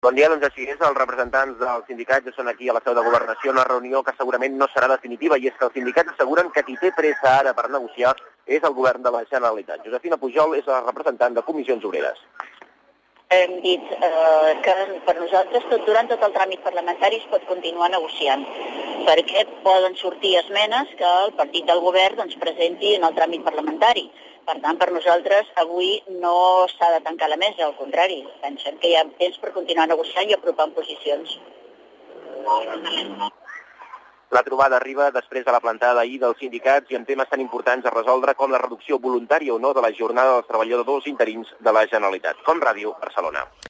Bon dia, doncs així és. Els representants dels sindicats ja són aquí a la seu de Governació, una reunió que segurament no serà definitiva, i és que els sindicats asseguren que qui té pressa ara per negociar és el govern de la Generalitat. Josefina Pujol és la representant de Comissions Obreres. Hem dit que per nosaltres durant tot el tràmit parlamentari es pot continuar negociant, perquè poden sortir esmenes que el partit del govern presenti en el tràmit parlamentari. Per tant, per nosaltres avui no s'ha de tancar la mesa, al contrari. Pensem que hi ha temps per continuar negociant i apropant posicions. La trobada arriba després de la plantada d'ahir dels sindicats i amb temes tan importants a resoldre com la reducció voluntària o no de la jornada dels treballadors interins de la Generalitat. Com Ràdio, Barcelona.